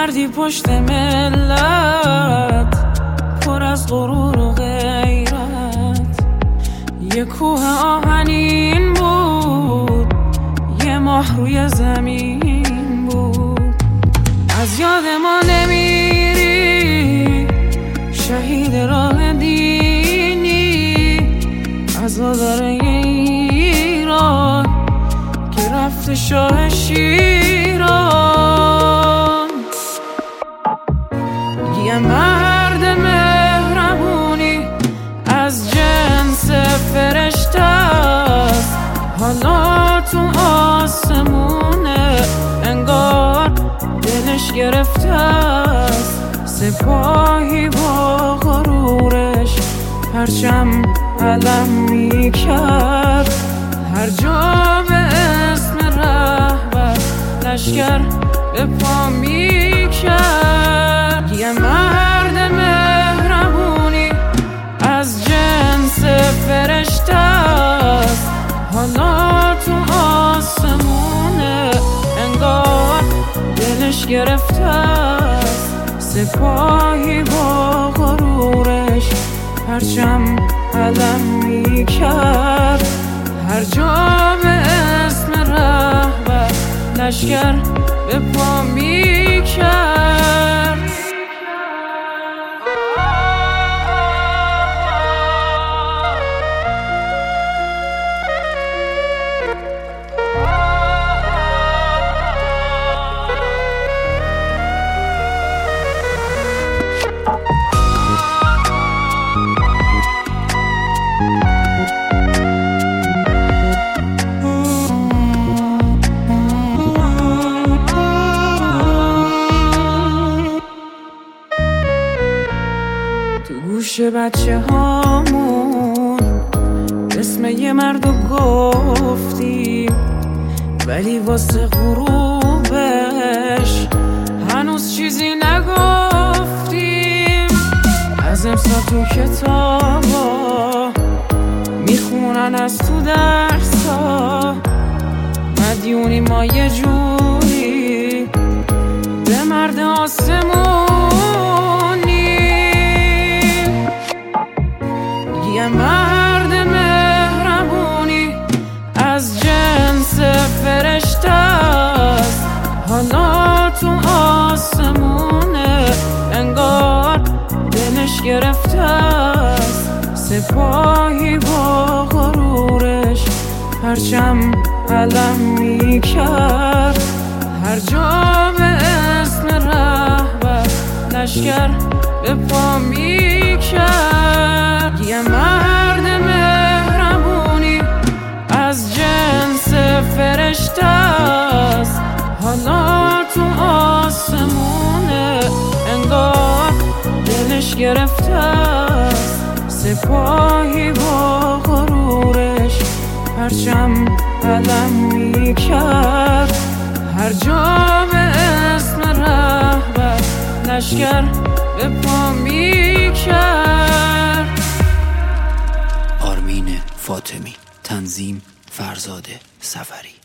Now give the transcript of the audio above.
کردی پشت ملت پر از غرور و غیرت. یه کوه آهنین بود، یه ماه روی زمین بود. از یاد ما نمیری شهید راه دینی، عزادار ایران که رفت شاه شیران. یه مرد مهربونی از جنس فرشته است، حالا تو آسمونه انگار دلش گرفته است. سپاهی با غرورش پرچم علم میکرد، هر جا به اسم رهبر لشکر به پا میکرد. یه مرد مهربونی از جنس فرشته است، حالا تو آسمونه انگار دلش گرفته است. سپاهی با غرورش پرچم علم میکرد، هر جا به اسم رهبر لشکر به پا میکرد. تو گوش بچه هامون اسم یه مردو گفتی، ولی واسه غروبش هنوز چیزی نگفتیم. از امسال تو کتابا میخونن، از تو درسا مدیونی ما یه جوری به مرد آسمونی. یه مرد مهربونی از جنس فرشته است، حالا تو آسمونه انگار دلش گرفته است. سپاهی با غرورش پرچم علم میکرد، هر جا به اسم رهبر لشکر به پا میکرد. یه مرد مهربونی از جنس فرشته است، حالا تو آسمونه انگار دلش گرفته است. سپاهی با غرورش پرچم علم میکرد، هر جا به اسم رهبر لشکر به پا میکرد. آرمین فاطمی، تنظیم فرزاد سفری.